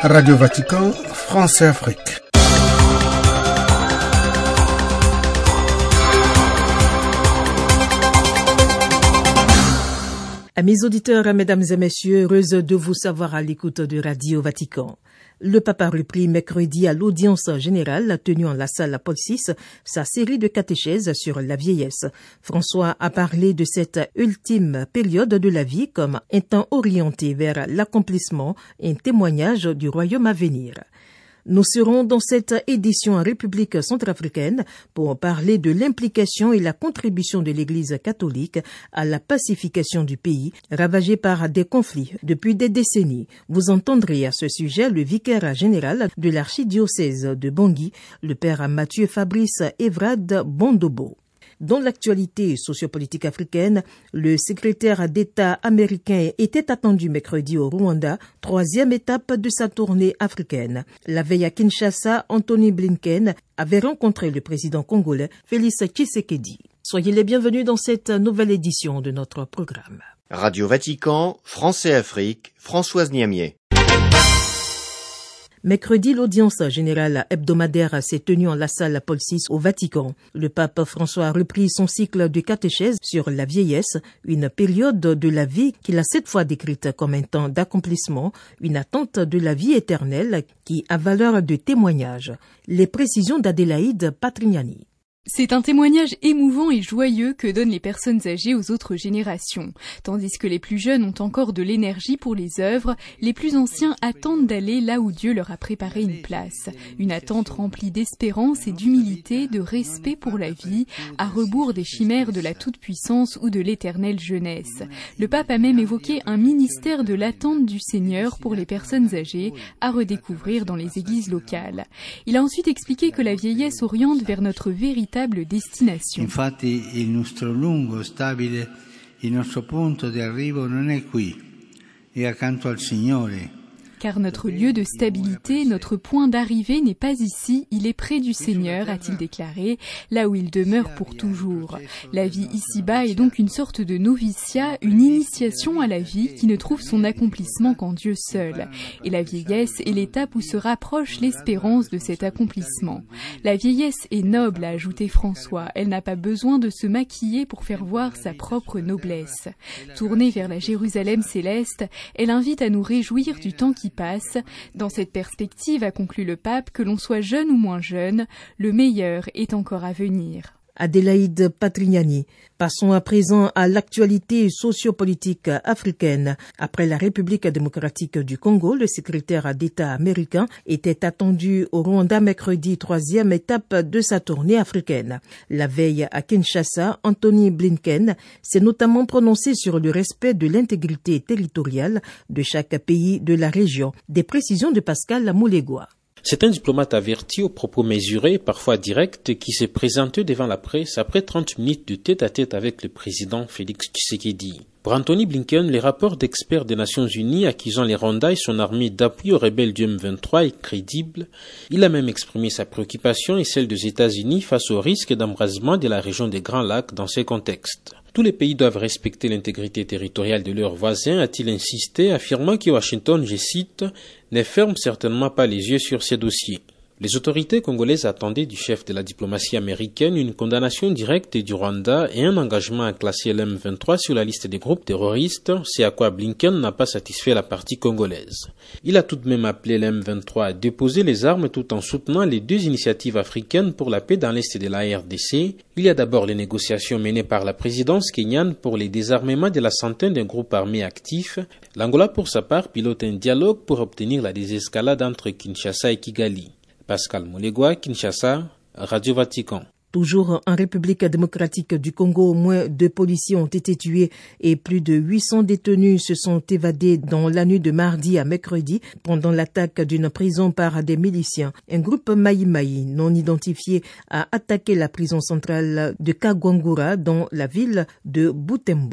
Radio Vatican, France et Afrique. Amis auditeurs, mesdames et messieurs, heureuse de vous savoir à l'écoute de Radio Vatican. Le pape a repris mercredi à l'audience générale tenue en la salle Paul VI sa série de catéchèses sur la vieillesse. François a parlé de cette ultime période de la vie comme un temps orienté vers l'accomplissement et un témoignage du royaume à venir. Nous serons dans cette édition en République centrafricaine pour parler de l'implication et la contribution de l'Église catholique à la pacification du pays, ravagé par des conflits depuis des décennies. Vous entendrez à ce sujet le vicaire général de l'archidiocèse de Bangui, le père Mathieu Fabrice Evrard Bondobo. Dans l'actualité sociopolitique africaine, le secrétaire d'État américain était attendu mercredi au Rwanda, troisième étape de sa tournée africaine. La veille à Kinshasa, Anthony Blinken avait rencontré le président congolais Félix Tshisekedi. Soyez les bienvenus dans cette nouvelle édition de notre programme. Radio Vatican, France et Afrique, Françoise Niamier. Mercredi, l'audience générale hebdomadaire s'est tenue en la salle Paul VI au Vatican. Le pape François a repris son cycle de catéchèse sur la vieillesse, une période de la vie qu'il a cette fois décrite comme un temps d'accomplissement, une attente de la vie éternelle qui a valeur de témoignage. Les précisions d'Adélaïde Patrignani. C'est un témoignage émouvant et joyeux que donnent les personnes âgées aux autres générations. Tandis que les plus jeunes ont encore de l'énergie pour les œuvres, les plus anciens attendent d'aller là où Dieu leur a préparé une place. Une attente remplie d'espérance et d'humilité, de respect pour la vie, à rebours des chimères de la toute-puissance ou de l'éternelle jeunesse. Le pape a même évoqué un ministère de l'attente du Seigneur pour les personnes âgées à redécouvrir dans les églises locales. Il a ensuite expliqué que la vieillesse oriente vers notre véritable destination. Infatti il nostro lungo, stabile, il nostro punto di arrivo non è qui, è accanto al Signore. Car notre lieu de stabilité, notre point d'arrivée n'est pas ici, il est près du Seigneur, a-t-il déclaré, là où il demeure pour toujours. La vie ici-bas est donc une sorte de noviciat, une initiation à la vie qui ne trouve son accomplissement qu'en Dieu seul. Et la vieillesse est l'étape où se rapproche l'espérance de cet accomplissement. La vieillesse est noble, a ajouté François, elle n'a pas besoin de se maquiller pour faire voir sa propre noblesse. Tournée vers la Jérusalem céleste, elle invite à nous réjouir du temps qui passe. Dans cette perspective, a conclu le pape, que l'on soit jeune ou moins jeune, le meilleur est encore à venir. Adélaïde Patrignani. Passons à présent à l'actualité sociopolitique africaine. Après la République démocratique du Congo, le secrétaire d'État américain était attendu au Rwanda mercredi, troisième étape de sa tournée africaine. La veille à Kinshasa, Anthony Blinken s'est notamment prononcé sur le respect de l'intégrité territoriale de chaque pays de la région. Des précisions de Pascal Moulegua. C'est un diplomate averti aux propos mesurés, parfois directs, qui s'est présenté devant la presse après 30 minutes de tête-à-tête avec le président Félix Tshisekedi. Pour Anthony Blinken, les rapports d'experts des Nations Unies accusant les Rwandais et son armée d'appui aux rebelles du M23 est crédible. Il a même exprimé sa préoccupation et celle des États-Unis face au risque d'embrasement de la région des Grands Lacs dans ces contextes. Tous les pays doivent respecter l'intégrité territoriale de leurs voisins, a-t-il insisté, affirmant que Washington, je cite, ne ferme certainement pas les yeux sur ces dossiers. Les autorités congolaises attendaient du chef de la diplomatie américaine une condamnation directe du Rwanda et un engagement à classer l'M23 sur la liste des groupes terroristes, c'est à quoi Blinken n'a pas satisfait la partie congolaise. Il a tout de même appelé l'M23 à déposer les armes tout en soutenant les deux initiatives africaines pour la paix dans l'est de la RDC. Il y a d'abord les négociations menées par la présidence kenyane pour les désarmements de la centaine d'un groupe armé actif. L'Angola, pour sa part, pilote un dialogue pour obtenir la désescalade entre Kinshasa et Kigali. Pascal Moulegua, Kinshasa, Radio Vatican. Toujours en République démocratique du Congo, au moins 2 policiers ont été tués et plus de 800 détenus se sont évadés dans la nuit de mardi à mercredi pendant l'attaque d'une prison par des miliciens. Un groupe Maï-Maï non identifié a attaqué la prison centrale de Kagwangura dans la ville de Butembo.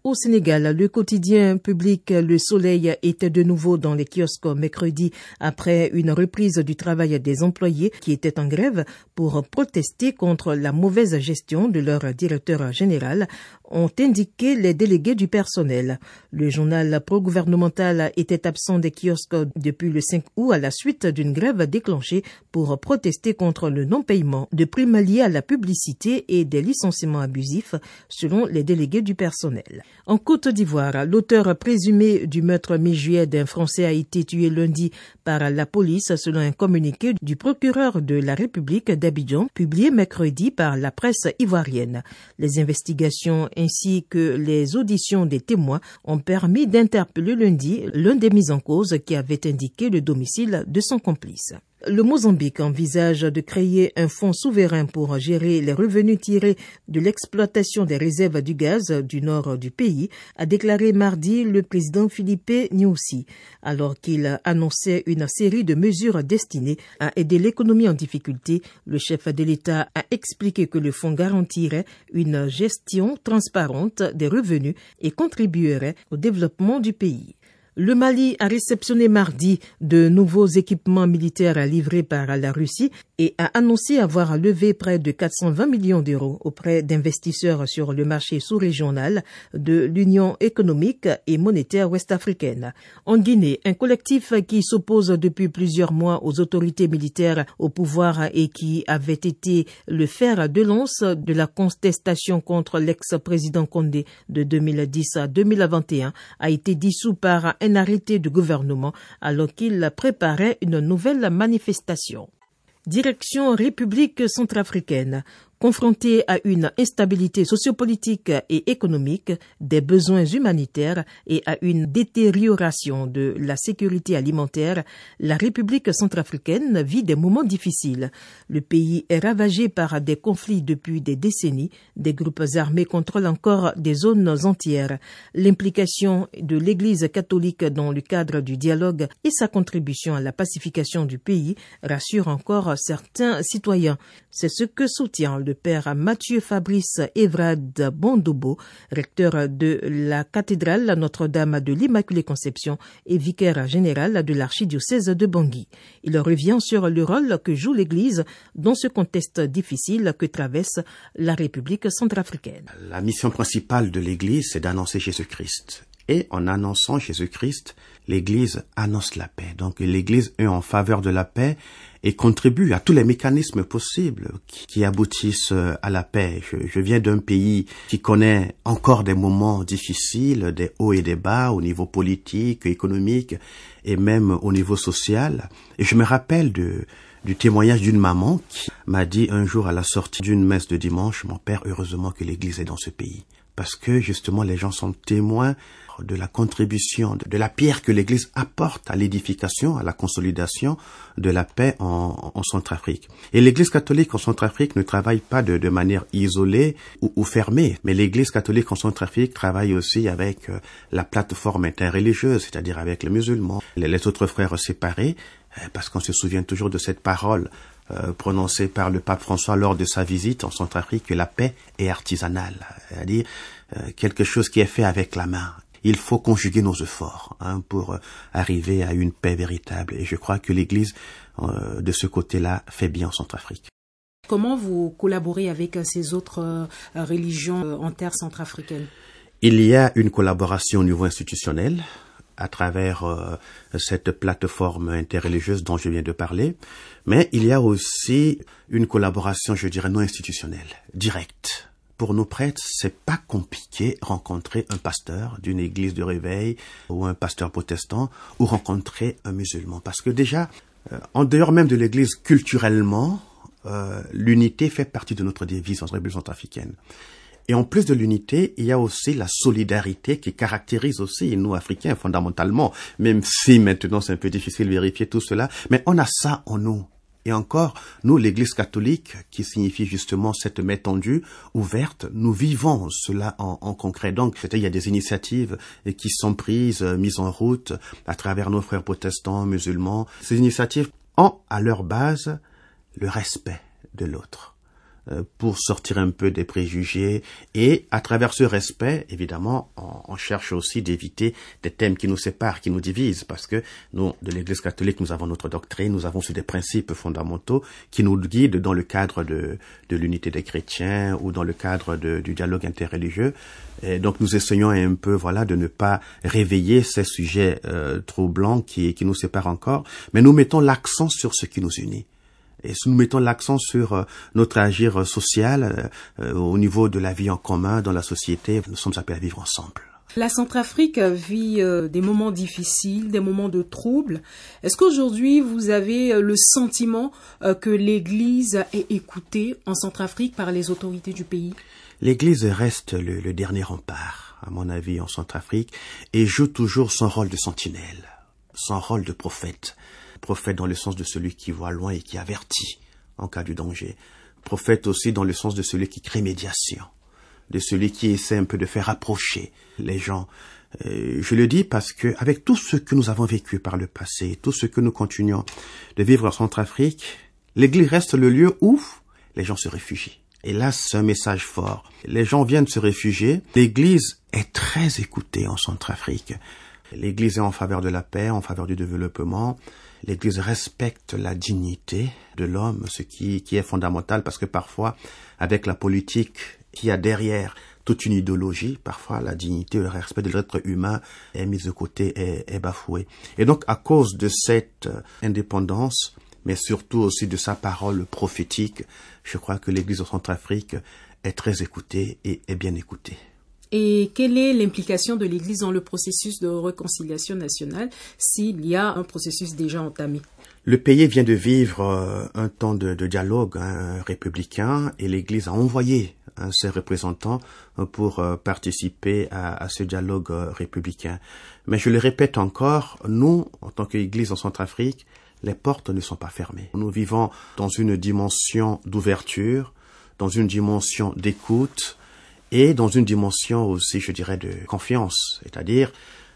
Au Sénégal, le quotidien public Le Soleil était de nouveau dans les kiosques mercredi après une reprise du travail des employés qui étaient en grève pour protester contre la mauvaise gestion de leur directeur général, ont indiqué les délégués du personnel. Le journal pro-gouvernemental était absent des kiosques depuis le 5 août à la suite d'une grève déclenchée pour protester contre le non-paiement de primes liées à la publicité et des licenciements abusifs, selon les délégués du personnel. En Côte d'Ivoire, l'auteur présumé du meurtre mi-juillet d'un Français a été tué lundi par la police, selon un communiqué du procureur de la République d'Abidjan, publié mercredi par la presse ivoirienne. Les investigations ainsi que les auditions des témoins ont permis d'interpeller lundi l'un des mis en cause qui avait indiqué le domicile de son complice. Le Mozambique envisage de créer un fonds souverain pour gérer les revenus tirés de l'exploitation des réserves du gaz du nord du pays, a déclaré mardi le président Filipe Nyusi, alors qu'il annonçait une série de mesures destinées à aider l'économie en difficulté. Le chef de l'État a expliqué que le fonds garantirait une gestion transparente des revenus et contribuerait au développement du pays. Le Mali a réceptionné mardi de nouveaux équipements militaires livrés par la Russie et a annoncé avoir levé près de 420 millions d'euros auprès d'investisseurs sur le marché sous-régional de l'Union économique et monétaire ouest-africaine. En Guinée, un collectif qui s'oppose depuis plusieurs mois aux autorités militaires au pouvoir et qui avait été le fer de lance de la contestation contre l'ex-président Condé de 2010 à 2021 a été dissous par un arrêté du gouvernement alors qu'il préparait une nouvelle manifestation. Direction République centrafricaine. Confrontée à une instabilité sociopolitique et économique, des besoins humanitaires et à une détérioration de la sécurité alimentaire, la République centrafricaine vit des moments difficiles. Le pays est ravagé par des conflits depuis des décennies. Des groupes armés contrôlent encore des zones entières. L'implication de l'Église catholique dans le cadre du dialogue et sa contribution à la pacification du pays rassure encore certains citoyens. C'est ce que soutient le père Mathieu Fabrice Evrad Bondobo, recteur de la cathédrale Notre-Dame de l'Immaculée Conception et vicaire général de l'archidiocèse de Bangui. Il revient sur le rôle que joue l'Église dans ce contexte difficile que traverse la République centrafricaine. La mission principale de l'Église, c'est d'annoncer Jésus-Christ. Et en annonçant Jésus-Christ, l'Église annonce la paix. Donc l'Église est en faveur de la paix et contribue à tous les mécanismes possibles qui aboutissent à la paix. Je viens d'un pays qui connaît encore des moments difficiles, des hauts et des bas au niveau politique, économique et même au niveau social. Et je me rappelle du témoignage d'une maman qui m'a dit un jour à la sortie d'une messe de dimanche, « Mon père, heureusement que l'Église est dans ce pays. » Parce que justement les gens sont témoins de la contribution, de la pierre que l'Église apporte à l'édification, à la consolidation de la paix en Centrafrique. Et l'Église catholique en Centrafrique ne travaille pas de manière isolée ou fermée, mais l'Église catholique en Centrafrique travaille aussi avec la plateforme interreligieuse, c'est-à-dire avec les musulmans, les autres frères séparés, parce qu'on se souvient toujours de cette parole prononcée par le pape François lors de sa visite en Centrafrique, que la paix est artisanale, c'est-à-dire quelque chose qui est fait avec la main. Il faut conjuguer nos efforts pour arriver à une paix véritable. Et je crois que l'Église, de ce côté-là, fait bien en Centrafrique. Comment vous collaborez avec ces autres religions en terre centrafricaine? Il y a une collaboration au niveau institutionnel à travers cette plateforme interreligieuse dont je viens de parler, mais il y a aussi une collaboration, je dirais, non institutionnelle, directe. Pour nos prêtres, c'est pas compliqué rencontrer un pasteur d'une église de réveil ou un pasteur protestant ou rencontrer un musulman. Parce que déjà, en dehors même de l'église, culturellement, l'unité fait partie de notre devise en République centrafricaine. Et en plus de l'unité, il y a aussi la solidarité qui caractérise aussi nous, Africains, fondamentalement. Même si maintenant c'est un peu difficile de vérifier tout cela, mais on a ça en nous. Et encore, nous, l'Église catholique, qui signifie justement cette main tendue, ouverte, nous vivons cela en concret. Donc, il y a des initiatives qui sont prises, mises en route à travers nos frères protestants, musulmans. Ces initiatives ont à leur base le respect de l'autre. pour sortir un peu des préjugés. Et à travers ce respect, évidemment, on cherche aussi d'éviter des thèmes qui nous séparent, qui nous divisent, parce que nous, de l'Église catholique, nous avons notre doctrine, nous avons des principes fondamentaux qui nous guident dans le cadre de l'unité des chrétiens ou dans le cadre du dialogue interreligieux. Et donc nous essayons un peu, de ne pas réveiller ces sujets troublants qui nous séparent encore, mais nous mettons l'accent sur ce qui nous unit. Et si nous mettons l'accent sur notre agir social au niveau de la vie en commun dans la société, nous sommes appelés à vivre ensemble. La Centrafrique vit des moments difficiles, des moments de troubles. Est-ce qu'aujourd'hui, vous avez le sentiment que l'Église est écoutée en Centrafrique par les autorités du pays? L'Église reste le dernier rempart, à mon avis, en Centrafrique, et joue toujours son rôle de sentinelle, son rôle de prophète. Prophète dans le sens de celui qui voit loin et qui avertit en cas de danger. Prophète aussi dans le sens de celui qui crée médiation, de celui qui essaie un peu de faire approcher les gens. Je le dis parce que avec tout ce que nous avons vécu par le passé, tout ce que nous continuons de vivre en Centrafrique, l'Église reste le lieu où les gens se réfugient. Et là, c'est un message fort. Les gens viennent se réfugier. L'Église est très écoutée en Centrafrique. L'Église est en faveur de la paix, en faveur du développement. L'Église respecte la dignité de l'homme, ce qui est fondamental, parce que parfois, avec la politique qui a derrière toute une idéologie, parfois la dignité, le respect de l'être humain est mis de côté, est bafoué. Et donc, à cause de cette indépendance, mais surtout aussi de sa parole prophétique, je crois que l'Église en Centrafrique est très écoutée et est bien écoutée. Et quelle est l'implication de l'Église dans le processus de réconciliation nationale s'il y a un processus déjà entamé? Le pays vient de vivre un temps de dialogue républicain et l'Église a envoyé ses représentants pour participer à ce dialogue républicain. Mais je le répète encore, nous, en tant qu'Église en Centrafrique, les portes ne sont pas fermées. Nous vivons dans une dimension d'ouverture, dans une dimension d'écoute, et dans une dimension aussi, je dirais, de confiance, c'est-à-dire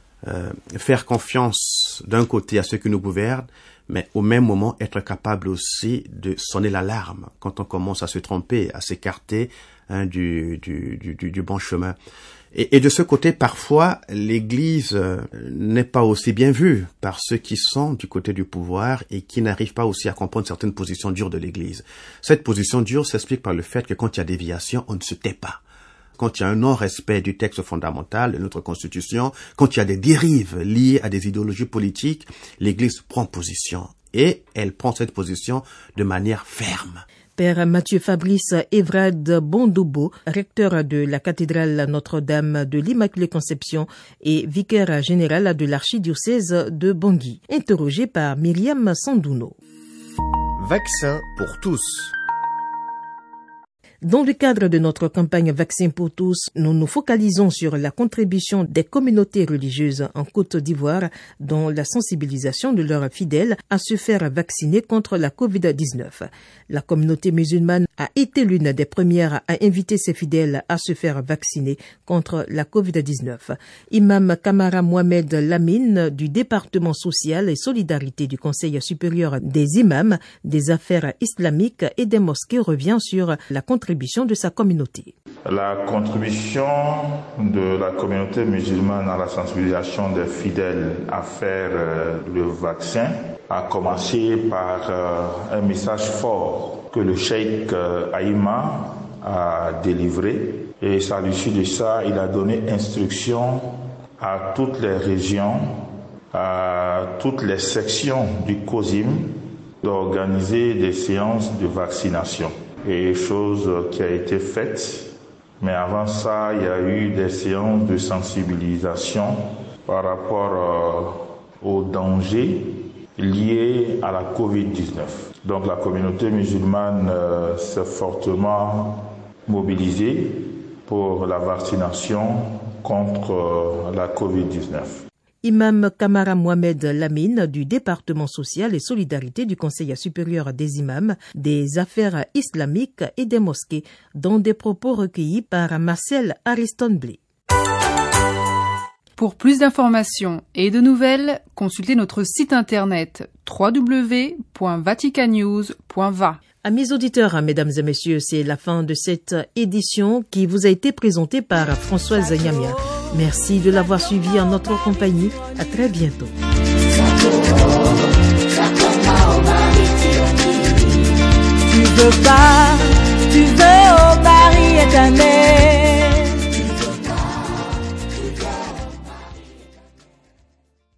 faire confiance d'un côté à ceux qui nous gouvernent, mais au même moment être capable aussi de sonner l'alarme quand on commence à se tromper, à s'écarter du bon chemin. Et de ce côté, parfois, l'Église n'est pas aussi bien vue par ceux qui sont du côté du pouvoir et qui n'arrivent pas aussi à comprendre certaines positions dures de l'Église. Cette position dure s'explique par le fait que quand il y a déviation, on ne se tait pas. Quand il y a un non-respect du texte fondamental de notre Constitution, quand il y a des dérives liées à des idéologies politiques, l'Église prend position. Et elle prend cette position de manière ferme. Père Mathieu Fabrice Evrard Bondobo, recteur de la cathédrale Notre-Dame de l'Immaculée Conception et vicaire général de l'archidiocèse de Bangui, interrogé par Myriam Sandouno. Vaccin pour tous. Dans le cadre de notre campagne Vaccin pour tous, nous nous focalisons sur la contribution des communautés religieuses en Côte d'Ivoire dans la sensibilisation de leurs fidèles à se faire vacciner contre la COVID-19. La communauté musulmane a été l'une des premières à inviter ses fidèles à se faire vacciner contre la COVID-19. Imam Kamara Mohamed Lamine du département social et solidarité du Conseil supérieur des imams, des affaires islamiques et des mosquées revient sur la contribution de sa communauté. La contribution de la communauté musulmane à la sensibilisation des fidèles à faire le vaccin a commencé par un message fort que le cheikh Aïma a délivré. Et à l'issue de ça, il a donné instruction à toutes les régions, à toutes les sections du COSIM d'organiser des séances de vaccination. Et chose qui a été faite. Mais avant ça, il y a eu des séances de sensibilisation par rapport aux dangers liés à la COVID-19. Donc la communauté musulmane s'est fortement mobilisée pour la vaccination contre la COVID-19. Imam Kamara Mohamed Lamine du département social et solidarité du Conseil supérieur des imams, des affaires islamiques et des mosquées, dans des propos recueillis par Marcel Ariston-Blé. Pour plus d'informations et de nouvelles, consultez notre site internet www.vaticannews.va. Amis auditeurs, mesdames et messieurs, c'est la fin de cette édition qui vous a été présentée par Françoise Nyamia. Merci de l'avoir suivi en notre compagnie. À très bientôt. Tu veux au Paris éternel.